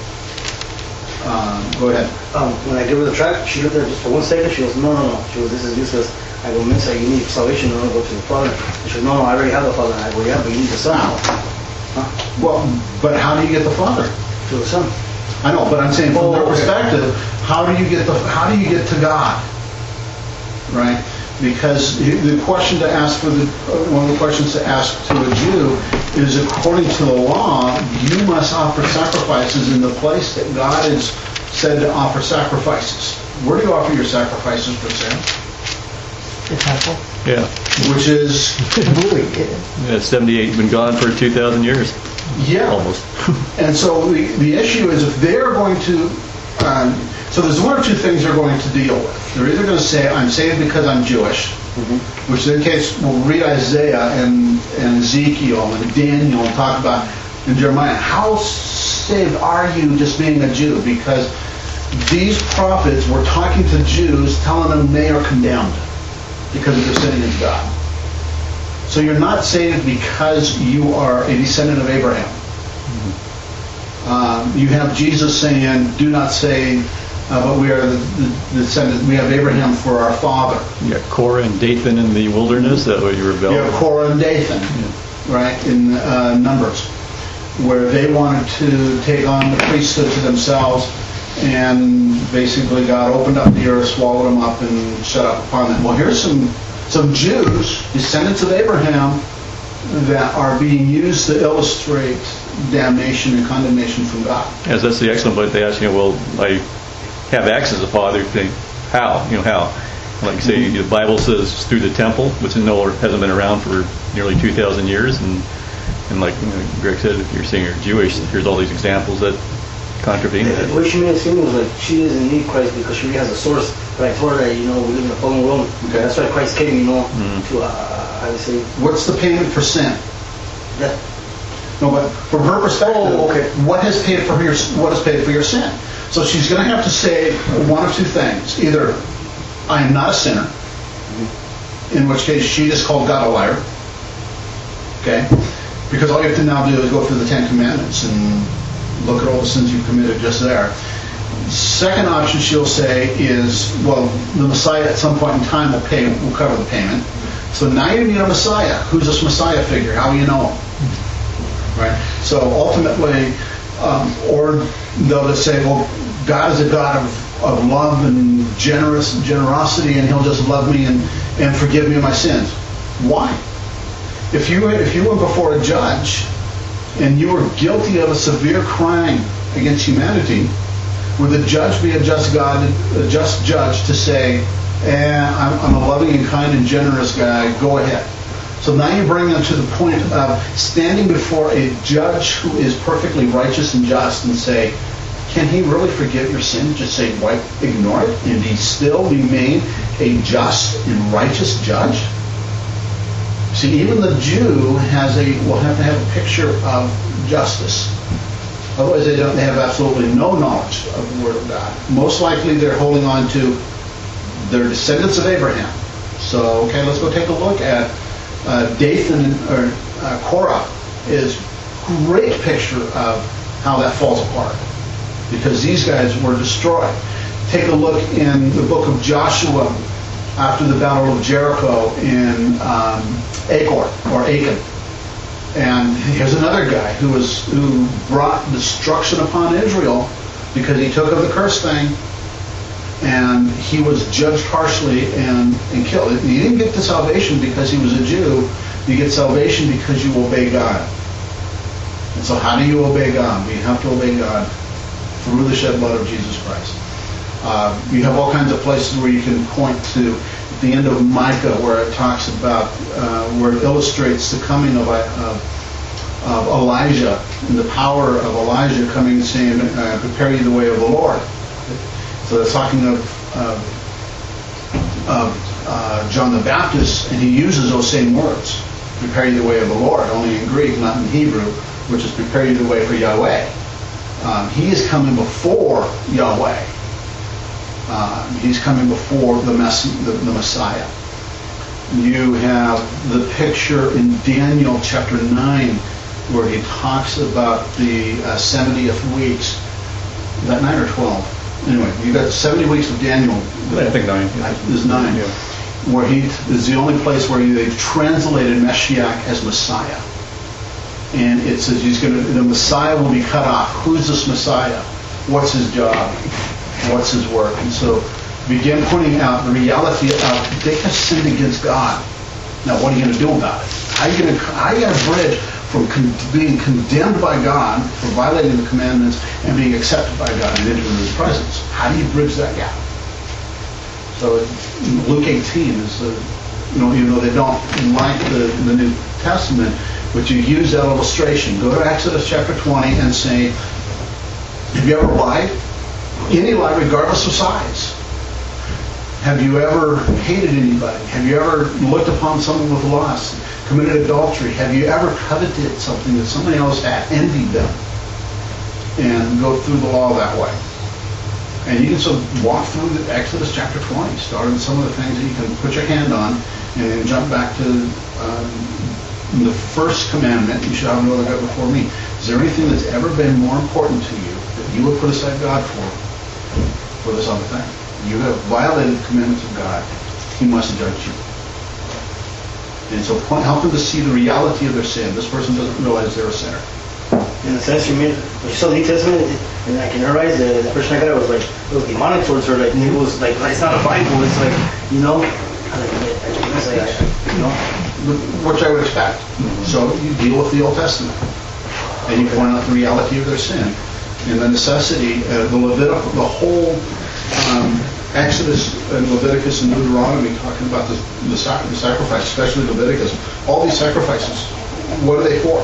Go ahead. When I gave her the tract, she looked at it just for 1 second. She goes, no. She goes, this is useless. I go, Mensa, you need salvation. I want to go to the Father. And she goes, no, I already have the Father. I go, yeah, but you need the Son. Huh? Well, but how do you get the Father? Through the Son. I know, but I'm saying from their perspective, how do you get to God? Right? Because the question to ask one of the questions to ask to a Jew is, according to the law, you must offer sacrifices in the place that God is said to offer sacrifices. Where do you offer your sacrifices for sin? The temple. Yeah. Which is 78 been gone for 2,000 years. Yeah. Almost. And so the issue is, if they're going to, so there's one or two things they're going to deal with. They're either going to say, I'm saved because I'm Jewish, which in case we'll read Isaiah and Ezekiel and Daniel and talk about in Jeremiah, how saved are you just being a Jew? Because these prophets were talking to Jews, telling them they are condemned because of their sin against God. So you're not saved because you are a descendant of Abraham. You have Jesus saying, do not say, but we are the descendant. We have Abraham for our father. You got Korah and Dathan in the wilderness, that way you rebelled. You have Korah and Dathan, right, in Numbers, where they wanted to take on the priesthood to themselves, and basically God opened up the earth, swallowed them up, and shut up upon them. Well, here's some Jews, descendants of Abraham, that are being used to illustrate damnation and condemnation from God. Yes, that's the excellent point. They ask, well, I have access to the Father. Think, how? How? Like you say, the Bible says through the temple, which hasn't been around for nearly 2,000 years, and like Greg said, if you're saying you're Jewish, here's all these examples that contravene that. The way she made it seem was like she doesn't need Christ because she already has a source. But I told her that, we live in a fallen world. Okay. That's why Christ came, to, I would say. What's the payment for sin? Death. No, but from her perspective, what is paid for your sin? So she's going to have to say one of two things. Either, I am not a sinner, in which case she just called God a liar. Okay? Because all you have to now do is go through the Ten Commandments and look at all the sins you've committed just there. Second option she'll say is, well, the Messiah at some point in time will cover the payment. So now you need a Messiah. Who's this Messiah figure? How do you know him? Right? So ultimately, or they'll just say, well, God is a God of love and generosity, and He'll just love me and forgive me of my sins. Why? If you went before a judge and you were guilty of a severe crime against humanity, would the judge be a just judge to say, I'm a loving and kind and generous guy, go ahead? So now you bring them to the point of standing before a judge who is perfectly righteous and just and say, can he really forgive your sin? Just say, why ignore it? And he still remain a just and righteous judge? See, even the Jew will have to have a picture of justice. Otherwise, they have absolutely no knowledge of the Word of God. Most likely, they're holding on to their descendants of Abraham. So, okay, let's go take a look at Dathan or Korah is a great picture of how that falls apart, because these guys were destroyed. Take a look in the book of Joshua after the Battle of Jericho in Achan. And here's another guy who brought destruction upon Israel because he took of the curse thing, and he was judged harshly and killed. He didn't get the salvation because he was a Jew. You get salvation because you obey God. And so how do you obey God? We have to obey God through the shed blood of Jesus Christ. You have all kinds of places where you can point to the end of Micah, where it talks about, where it illustrates the coming of Elijah and the power of Elijah coming and saying, prepare you the way of the Lord. So they're talking of John the Baptist, and he uses those same words, prepare you the way of the Lord, only in Greek, not in Hebrew, which is prepare you the way for Yahweh. He is coming before Yahweh. He's coming before the Messiah. You have the picture in Daniel chapter 9 where he talks about the 70th weeks. Is that 9 or 12? Anyway, you've got 70 weeks of Daniel. I think 9. There's 9. Yeah. Where he is the only place where they've translated Mashiach as Messiah. And it says the Messiah will be cut off. Who's this Messiah? What's his job? What's his work? And so begin pointing out the reality of they have sinned against God. Now, what are you going to do about it? How are you going to bridge from being condemned by God for violating the commandments and being accepted by God and entering His presence? How do you bridge that gap? So Luke 18 is, even though they don't like the New Testament, but you use that illustration. Go to Exodus chapter 20 and say, have you ever lied? Any lie, regardless of size. Have you ever hated anybody? Have you ever looked upon someone with lust, committed adultery? Have you ever coveted something that somebody else had, envied them, and go through the law that way? And you can sort of walk through the Exodus chapter 20, starting with some of the things that you can put your hand on, and then jump back to the first commandment: you shall have no other God before me. Is there anything that's ever been more important to you that you would put aside God for this other thing? You have violated the commandments of God. He must judge you. And so help them to see the reality of their sin. This person doesn't realize they're a sinner. In the sense when you saw the New Testament, and like in her eyes, the person I got was like, it was demonic towards her. Like it was like, it's not a Bible. It's like, Which I would expect. So you deal with the Old Testament, and you point out the reality of their sin, and the necessity, the whole Exodus and Leviticus and Deuteronomy talking about the sacrifice, especially Leviticus. All these sacrifices, what are they for?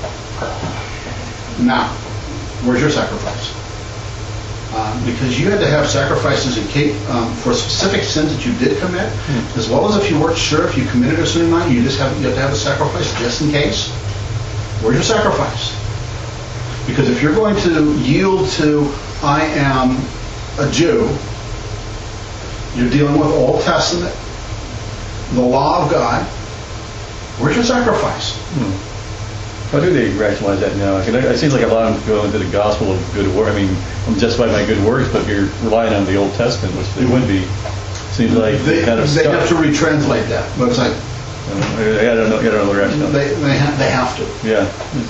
Now, where's your sacrifice? Because you had to have sacrifices for specific sins that you did commit, as well as if you weren't sure if you committed a sin or not. You have to have a sacrifice just in case. Where's your sacrifice? Because if you're going to yield to, I am a Jew, you're dealing with Old Testament, the law of God. Where's your sacrifice? How do they rationalize that now? It seems like a lot of them go into the gospel of good work. I mean, I'm justified by good works, but you're relying on the Old Testament, which they would be. Seems like They kind of have stuck. to retranslate that, but it's like, I don't know the rationale. they have to. Yeah.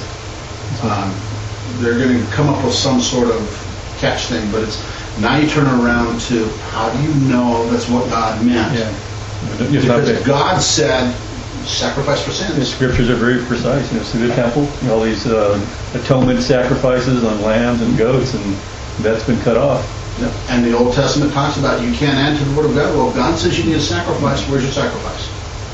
They're going to come up with some sort of catch thing, but it's, now you turn around to, how do you know that's what God meant? Yeah. It's not Because that- God said, sacrifice for The sins. scriptures are very precise. See the temple, all these atonement sacrifices on lambs and goats, and that's been cut off. Yep. And the Old Testament talks about you can't add to the Word of God. Well, God says you need a sacrifice. Where's your sacrifice?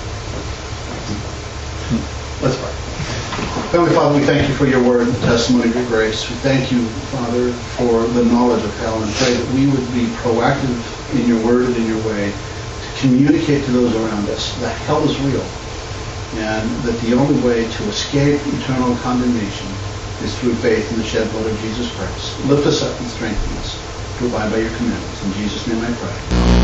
Let's pray. Heavenly Father, we thank you for your word and testimony of your grace. We thank you, Father, for the knowledge of hell, and pray that we would be proactive in your word and in your way to communicate to those around us that hell is real, and that the only way to escape eternal condemnation is through faith in the shed blood of Jesus Christ. Lift us up and strengthen us to abide by your commandments. In Jesus' name I pray.